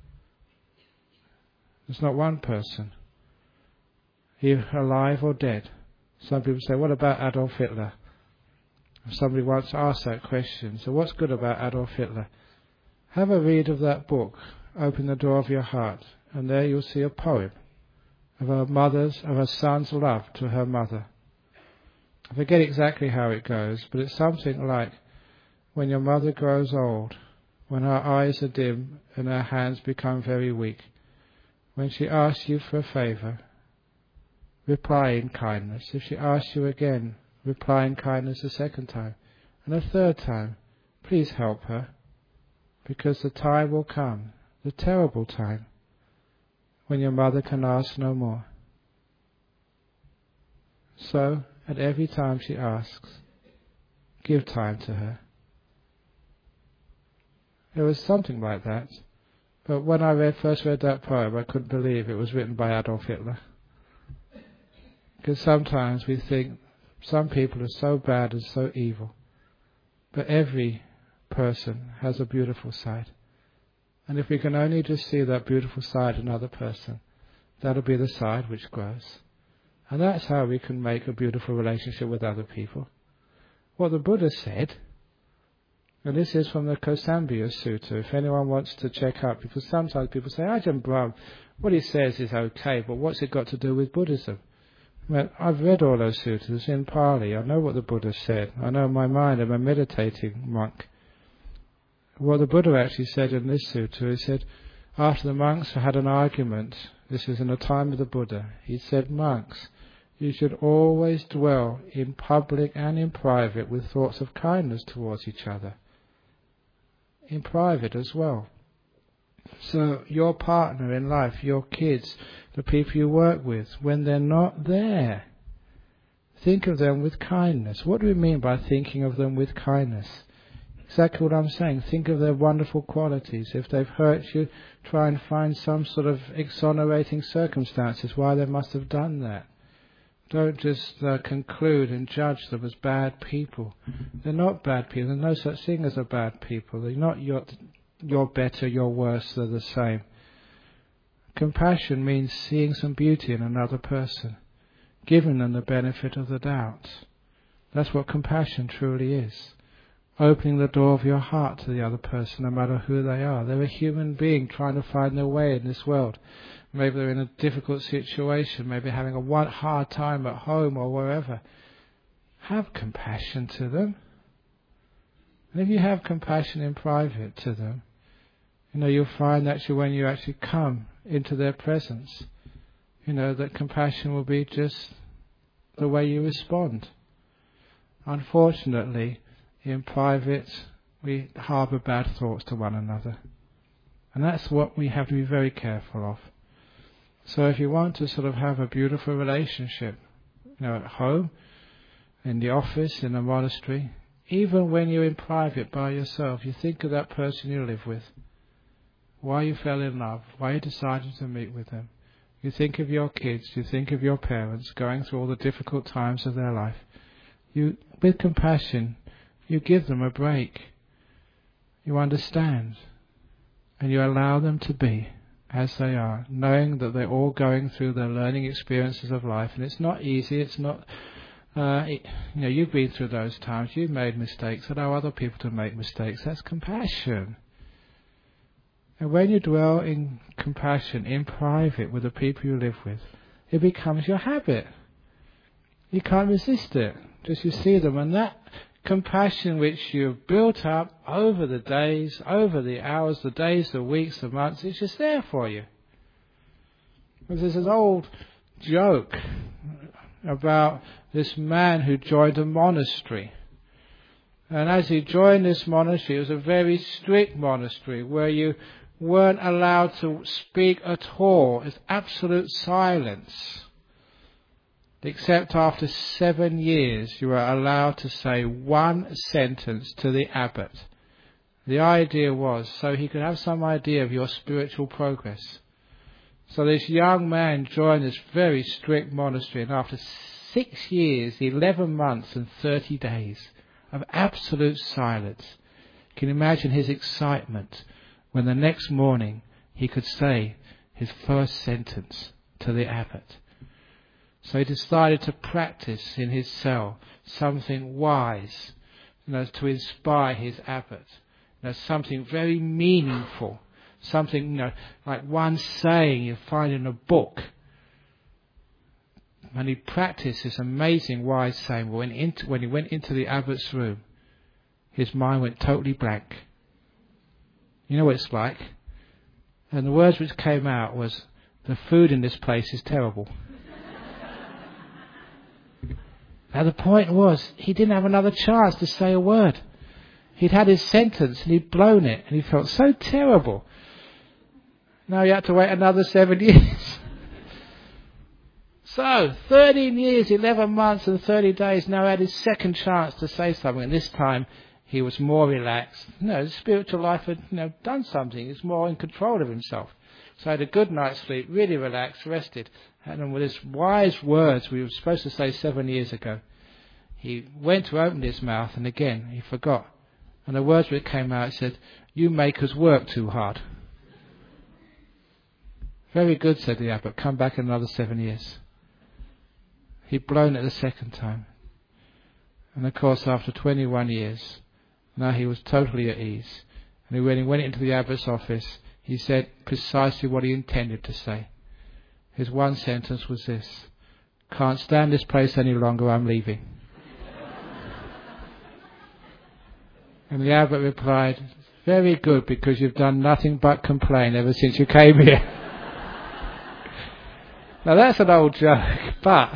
There's not one person, either alive or dead. Some people say, what about Adolf Hitler? Somebody once asked that question. So what's good about Adolf Hitler? Have a read of that book, Open the Door of Your Heart, and there you'll see a poem of a mother's, of a son's love to her mother. I forget exactly how it goes, but it's something like, when your mother grows old, when her eyes are dim and her hands become very weak, when she asks you for a favour, reply in kindness. If she asks you again, reply in kindness a second time. And a third time, please help her, because the time will come, the terrible time, when your mother can ask no more. So, at every time she asks, give time to her. It was something like that. But when I read, first read that poem, I couldn't believe it was written by Adolf Hitler. Because sometimes we think some people are so bad and so evil. But every person has a beautiful side. And if we can only just see that beautiful side in another person, that'll be the side which grows. And that's how we can make a beautiful relationship with other people. What the Buddha said, and this is from the Kosambhya Sutta, if anyone wants to check up, because sometimes people say, Ajahn Brahm, what he says is okay, but what's it got to do with Buddhism? Well, I've read all those suttas in Pali. I know what the Buddha said. I know in my mind I'm a meditating monk. What the Buddha actually said in this sutta, he said, after the monks had an argument, this was in the time of the Buddha, he said, monks, you should always dwell in public and in private with thoughts of kindness towards each other. In private as well. So your partner in life, your kids, the people you work with, when they're not there, think of them with kindness. What do we mean by thinking of them with kindness? Exactly what I'm saying. Think of their wonderful qualities. If they've hurt you, try and find some sort of exonerating circumstances why they must have done that. Don't just uh, conclude and judge them as bad people. They're not bad people. There's no such thing as a bad people. They're not you're, you're better, you're worse, they're the same. Compassion means seeing some beauty in another person, giving them the benefit of the doubt. That's what compassion truly is. Opening the door of your heart to the other person, no matter who they are. They're a human being trying to find their way in this world. Maybe they're in a difficult situation, maybe having a one hard time at home or wherever. Have compassion to them. And if you have compassion in private to them, you know, you'll find actually when you actually come into their presence, you know, that compassion will be just the way you respond. Unfortunately, in private, we harbour bad thoughts to one another. And that's what we have to be very careful of. So if you want to sort of have a beautiful relationship, you know, at home, in the office, in the monastery, even when you're in private by yourself, you think of that person you live with, why you fell in love, why you decided to meet with them. You think of your kids, you think of your parents going through all the difficult times of their life. You, with compassion, you give them a break. You understand, and you allow them to be as they are, knowing that they're all going through their learning experiences of life, and it's not easy, it's not, uh, it, you know, you've been through those times, you've made mistakes, allow other people to make mistakes. That's compassion. And when you dwell in compassion in private with the people you live with, it becomes your habit. You can't resist it. Just you see them, and that compassion which you've built up over the days, over the hours, the days, the weeks, the months, it's just there for you. There's an old joke about this man who joined a monastery. And as he joined this monastery, it was a very strict monastery where you weren't allowed to speak at all. It's absolute silence. Except after seven years you were allowed to say one sentence to the abbot. The idea was so he could have some idea of your spiritual progress. So this young man joined this very strict monastery, and after six years, eleven months and thirty days of absolute silence, you can imagine his excitement when the next morning he could say his first sentence to the abbot. So he decided to practice in his cell something wise, you know, to inspire his abbot. You know, something very meaningful, something, you know, like one saying you find in a book. And he practiced this amazing wise saying. When, into, when he went into the abbot's room, his mind went totally blank. You know what it's like? And the words which came out was, "The food in this place is terrible." Now the point was, he didn't have another chance to say a word. He'd had his sentence and he'd blown it, and he felt so terrible. Now he had to wait another seven years. So, thirteen years, eleven months and thirty days, now he had his second chance to say something, and this time he was more relaxed. You know, his spiritual life had, you know, done something. He was more in control of himself. So he had a good night's sleep, really relaxed, rested. And with his wise words we were supposed to say seven years ago, he went to open his mouth, and again he forgot. And the words that came out said, "You make us work too hard." "Very good," said the abbot. "Come back in another seven years." He'd blown it the second time. And of course, after twenty-one years, now he was totally at ease. And when he went into the abbot's office, he said precisely what he intended to say. His one sentence was this: "Can't stand this place any longer, I'm leaving." And the abbot replied, "Very good, because you've done nothing but complain ever since you came here." Now that's an old joke, but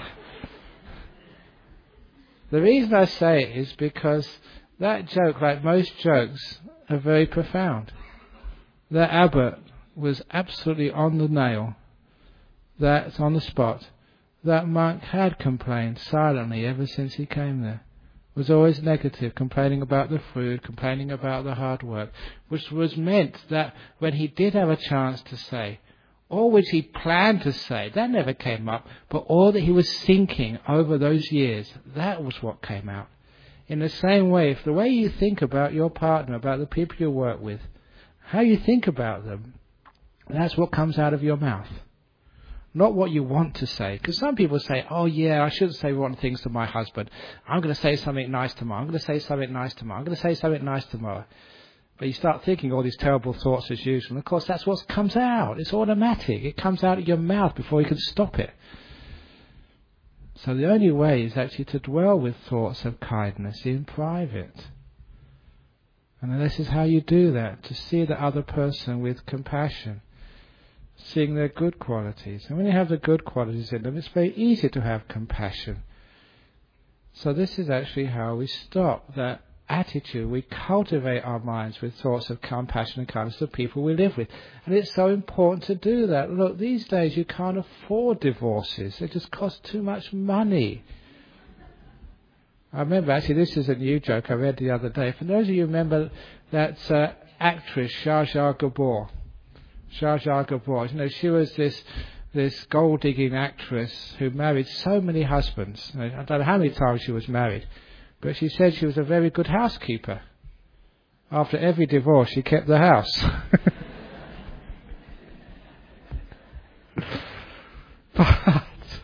the reason I say it is because that joke, like most jokes, are very profound. That abbot was absolutely on the nail. That's on the spot. That monk had complained silently ever since he came there. Was always negative, complaining about the food, complaining about the hard work, which was meant that when he did have a chance to say, or which he planned to say, that never came up, but all that he was thinking over those years, that was what came out. In the same way, if the way you think about your partner, about the people you work with, how you think about them, that's what comes out of your mouth. Not what you want to say. Because some people say, "Oh yeah, I shouldn't say wrong things to my husband. I'm going to say something nice tomorrow. I'm going to say something nice tomorrow. I'm going to say something nice tomorrow." But you start thinking all these terrible thoughts as usual. And of course that's what comes out. It's automatic. It comes out of your mouth before you can stop it. So the only way is actually to dwell with thoughts of kindness in private. And this is how you do that, to see the other person with compassion, seeing their good qualities. And when you have the good qualities in them, it's very easy to have compassion. So this is actually how we stop that attitude. We cultivate our minds with thoughts of compassion and kindness to people we live with. And it's so important to do that. Look, these days you can't afford divorces. They just cost too much money. I remember, actually, this is a new joke I read the other day. For those of you who remember that uh, actress, Zsa Zsa Gabor. Zsa Zsa Gabor. You know, she was this this gold-digging actress who married so many husbands. I don't know how many times she was married. But she said she was a very good housekeeper. After every divorce, she kept the house. But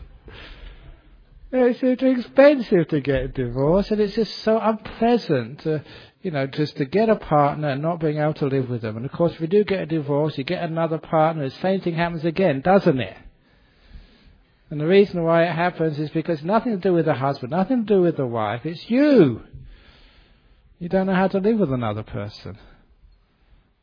it's too expensive to get a divorce, and it's just so unpleasant to, you know, just to get a partner and not being able to live with them. And of course, if you do get a divorce, you get another partner, the same thing happens again, doesn't it? And the reason why it happens is because nothing to do with the husband, nothing to do with the wife, it's you. You don't know how to live with another person.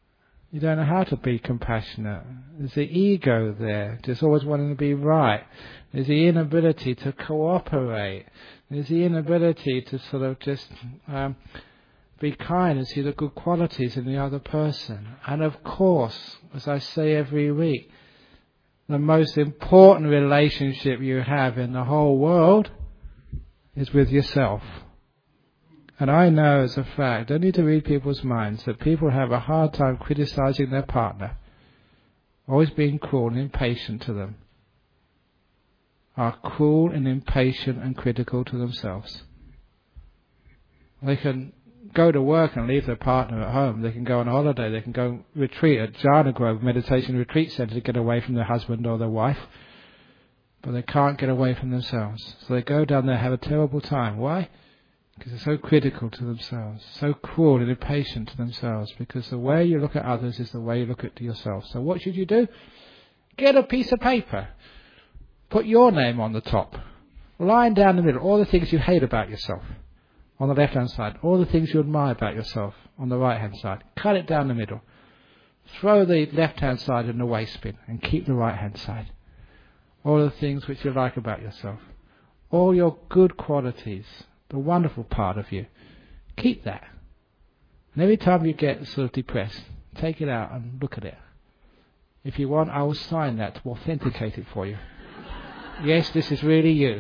You don't know how to be compassionate. There's the ego there, just always wanting to be right. There's the inability to cooperate. There's the inability to sort of just um, be kind and see the good qualities in the other person. And of course, as I say every week, the most important relationship you have in the whole world is with yourself. And I know as a fact, I don't need to read people's minds, that people have a hard time criticizing their partner, always being cruel and impatient to them, are cruel and impatient and critical to themselves. They can go to work and leave their partner at home. They can go on holiday. They can go retreat at Jhana Grove Meditation Retreat Centre to get away from their husband or their wife. But they can't get away from themselves. So they go down there and have a terrible time. Why? Because they're so critical to themselves, so cruel and impatient to themselves, because the way you look at others is the way you look at yourself. So what should you do? Get a piece of paper. Put your name on the top. Line down the middle, all the things you hate about yourself. On the left-hand side, all the things you admire about yourself. On the right-hand side, cut it down the middle. Throw the left-hand side in the waste bin and keep the right-hand side. All the things which you like about yourself. All your good qualities. The wonderful part of you. Keep that. And every time you get sort of depressed, take it out and look at it. If you want, I will sign that to authenticate it for you. Yes, this is really you.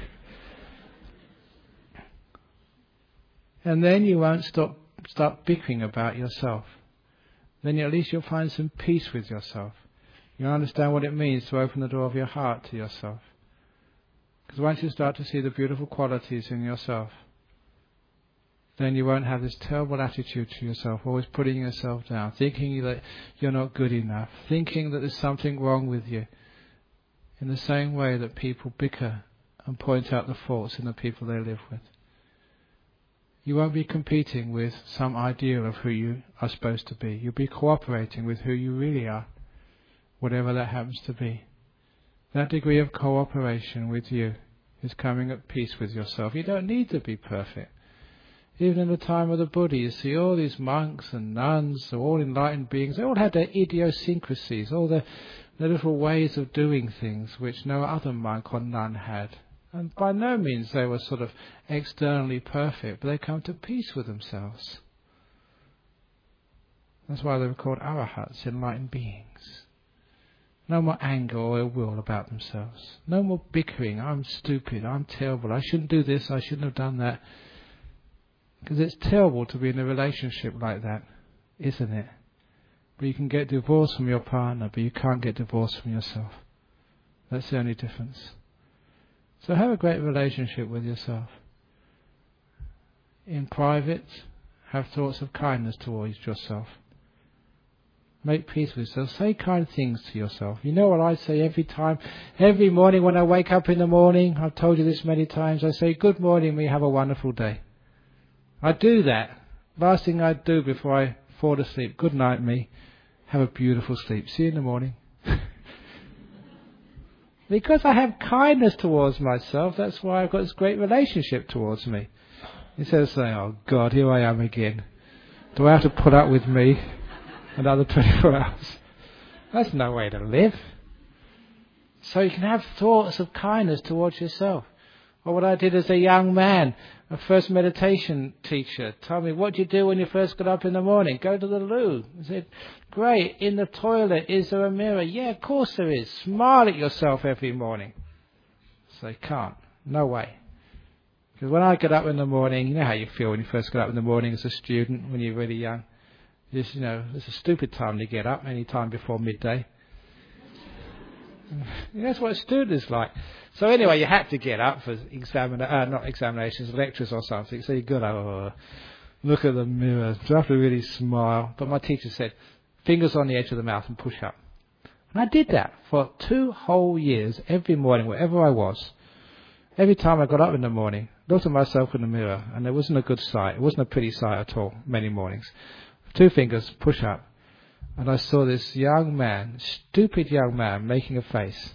And then you won't stop start bickering about yourself. Then at least you'll find some peace with yourself. You'll understand what it means to open the door of your heart to yourself. Because once you start to see the beautiful qualities in yourself, then you won't have this terrible attitude to yourself, always putting yourself down, thinking that you're not good enough, thinking that there's something wrong with you, in the same way that people bicker and point out the faults in the people they live with. You won't be competing with some ideal of who you are supposed to be. You'll be cooperating with who you really are, whatever that happens to be. That degree of cooperation with you is coming at peace with yourself. You don't need to be perfect. Even in the time of the Buddha, you see all these monks and nuns, all enlightened beings, they all had their idiosyncrasies, all their, their little ways of doing things which no other monk or nun had. And by no means they were sort of externally perfect, but they come to peace with themselves. That's why they were called arahats, enlightened beings. No more anger or ill will about themselves. No more bickering. I'm stupid. I'm terrible. I shouldn't do this. I shouldn't have done that. Because it's terrible to be in a relationship like that, isn't it? But you can get divorced from your partner, but you can't get divorced from yourself. That's the only difference. So have a great relationship with yourself. In private, have thoughts of kindness towards yourself. Make peace with yourself. Say kind things to yourself. You know what I say every time? Every morning when I wake up in the morning, I've told you this many times, I say, good morning, we have a wonderful day. I do that. Last thing I do before I fall asleep. Good night, me. Have a beautiful sleep. See you in the morning. Because I have kindness towards myself, that's why I've got this great relationship towards me. Instead of saying, oh God, here I am again. Do I have to put up with me another twenty-four hours? That's no way to live. So you can have thoughts of kindness towards yourself. Or what I did as a young man, a first meditation teacher told me, what do you do when you first get up in the morning? Go to the loo. I said, great, in the toilet, is there a mirror? Yeah, of course there is. Smile at yourself every morning. So you can't. No way. Because when I get up in the morning, you know how you feel when you first get up in the morning as a student, when you're really young. Just, you know, it's a stupid time to get up, any time before midday. That's what a student is like. So anyway, you had to get up for examina- uh, not examinations, lectures or something. So you got up, oh, look at the mirror. You have to really smile. But my teacher said, fingers on the edge of the mouth and push up. And I did that for two whole years, every morning, wherever I was. Every time I got up in the morning, looked at myself in the mirror, and it wasn't a good sight. It wasn't a pretty sight at all, many mornings. Two fingers, push up. And I saw this young man, stupid young man, making a face.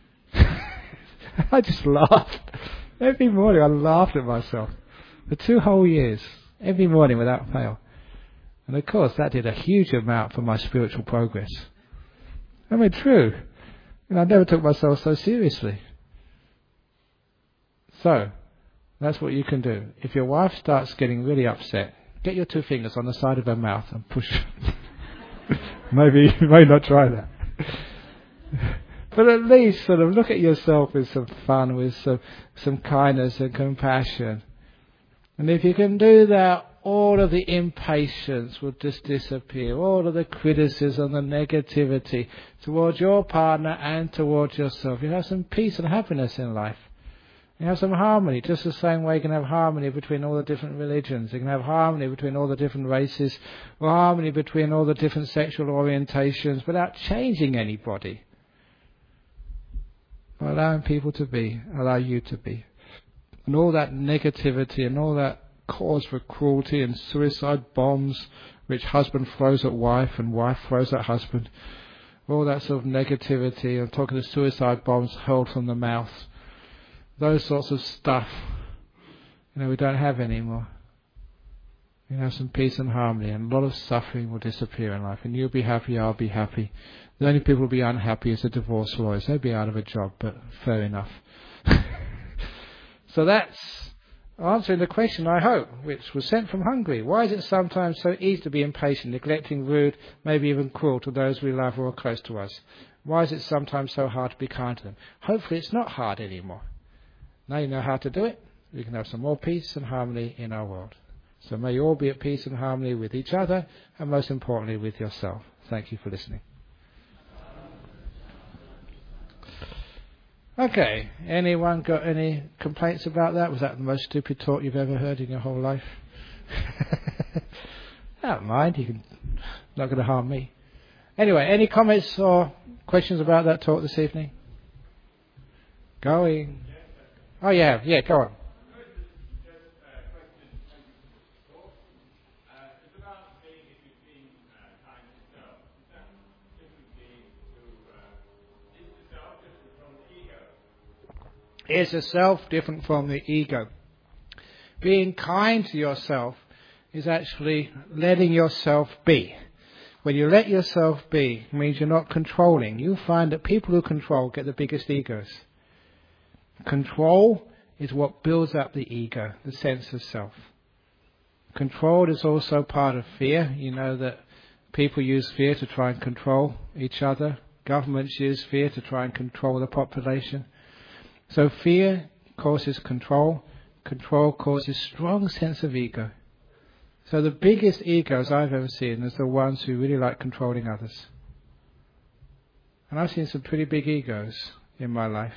I just laughed. Every morning I laughed at myself. For two whole years. Every morning without fail. And of course, that did a huge amount for my spiritual progress. I mean, true. And I never took myself so seriously. So, that's what you can do. If your wife starts getting really upset, get your two fingers on the side of her mouth and push. Maybe you may not try that. But at least sort of look at yourself with some fun, with some, some kindness and compassion. And if you can do that, all of the impatience will just disappear. All of the criticism, the negativity towards your partner and towards yourself. You have some peace and happiness in life. You have some harmony, just the same way you can have harmony between all the different religions. You can have harmony between all the different races, or harmony between all the different sexual orientations without changing anybody. Allowing people to be, allow you to be. And all that negativity and all that cause for cruelty and suicide bombs which husband throws at wife and wife throws at husband, all that sort of negativity, I'm talking of suicide bombs hurled from the mouth, those sorts of stuff, you know, we don't have anymore. You have some peace and harmony, and a lot of suffering will disappear in life, and you'll be happy, I'll be happy. The only people who will be unhappy is the divorce lawyers. They'll be out of a job, but fair enough. So that's answering the question, I hope, which was sent from Hungary. Why is it sometimes so easy to be impatient, neglecting, rude, maybe even cruel to those we love or are close to us? Why is it sometimes so hard to be kind to them? Hopefully it's not hard anymore. Now you know how to do it. We can have some more peace and harmony in our world. So may you all be at peace and harmony with each other, and most importantly with yourself. Thank you for listening. Okay, anyone got any complaints about that? Was that the most stupid talk you've ever heard in your whole life? I don't mind, you can, not going to harm me. Anyway, any comments or questions about that talk this evening? Going. Oh yeah, yeah, go on. Is the self different from the ego? Being kind to yourself is actually letting yourself be. When you let yourself be, it means you're not controlling. You find that people who control get the biggest egos. Control is what builds up the ego, the sense of self. Control is also part of fear. You know that people use fear to try and control each other. Governments use fear to try and control the population. So fear causes control. Control causes strong sense of ego. So the biggest egos I've ever seen is the ones who really like controlling others. And I've seen some pretty big egos in my life.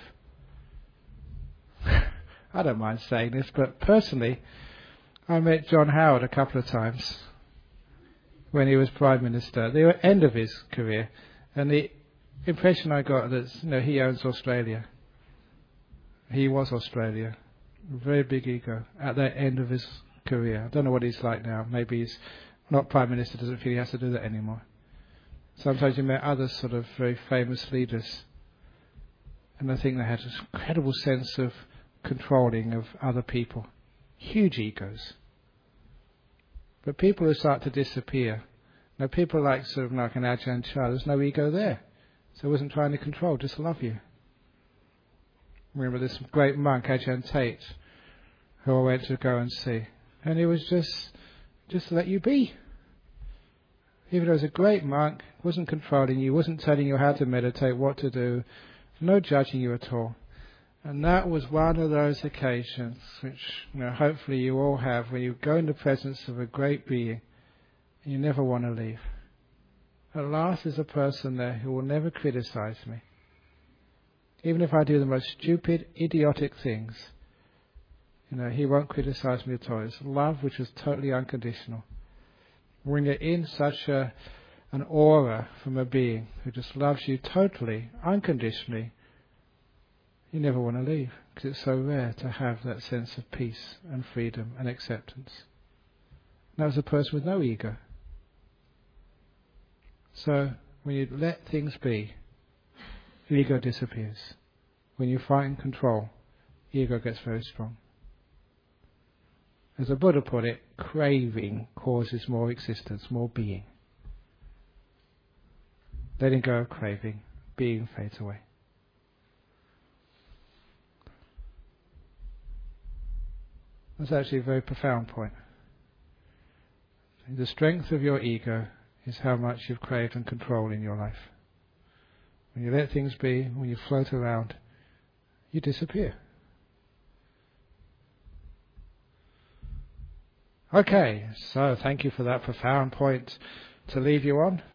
I don't mind saying this, but personally, I met John Howard a couple of times when he was Prime Minister at the end of his career. And the impression I got that, you know, he owns Australia. He was Australia. Very big ego at the end of his career. I don't know what he's like now. Maybe he's not Prime Minister, doesn't feel he has to do that anymore. Sometimes you met other sort of very famous leaders, and I think they had this incredible sense of controlling of other people. Huge egos. But people who start to disappear, now people like sort of like an Ajahn Chah, there's no ego there. So he wasn't trying to control, just love you. Remember this great monk, Ajahn Tate, who I went to go and see. And he was just, just to let you be. Even though he was a great monk, wasn't controlling you, wasn't telling you how to meditate, what to do, no judging you at all. And that was one of those occasions which, you know, hopefully you all have, when you go in the presence of a great being, and you never want to leave. At last there's a person there who will never criticize me. Even if I do the most stupid, idiotic things, you know, he won't criticize me at all. It's love which is totally unconditional. When you're in such a, an aura from a being who just loves you totally, unconditionally, you never want to leave, because it's so rare to have that sense of peace and freedom and acceptance. And that was a person with no ego. So, when you let things be, ego disappears. When you fight and control, ego gets very strong. As the Buddha put it, craving causes more existence, more being. Letting go of craving, being fades away. That's actually a very profound point. The strength of your ego is how much you've craved and control in your life. When you let things be, when you float around, you disappear. Okay, so thank you for that profound point to leave you on.